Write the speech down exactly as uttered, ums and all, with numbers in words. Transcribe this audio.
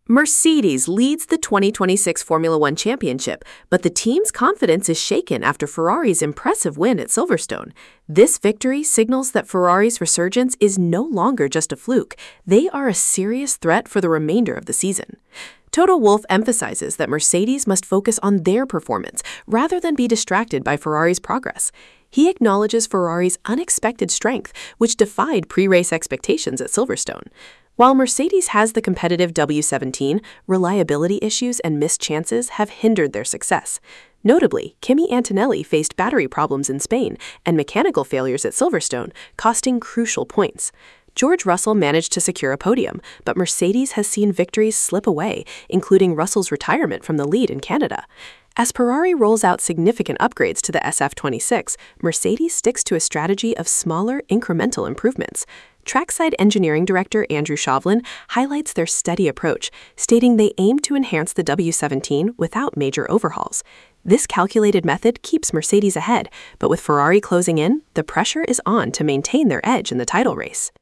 Mercedes leads the twenty twenty-six Formula One Championship, but the team's confidence is shaken after Ferrari's impressive win at Silverstone. This victory signals that Ferrari's resurgence is no longer just a fluke. They are a serious threat for the remainder of the season. Toto Wolff emphasizes that Mercedes must focus on their performance rather than be distracted by Ferrari's progress. He acknowledges Ferrari's unexpected strength, which defied pre-race expectations at Silverstone. While Mercedes has the competitive W seventeen, reliability issues and missed chances have hindered their success. Notably, Kimi Antonelli faced battery problems in Spain and mechanical failures at Silverstone, costing crucial points. George Russell managed to secure a podium, but Mercedes has seen victories slip away, including Russell's retirement from the lead in Canada. As Ferrari rolls out significant upgrades to the S F twenty-six, Mercedes sticks to a strategy of smaller, incremental improvements. Trackside Engineering Director Andrew Shovlin highlights their steady approach, stating they aim to enhance the W seventeen without major overhauls. This calculated method keeps Mercedes ahead, but with Ferrari closing in, the pressure is on to maintain their edge in the title race.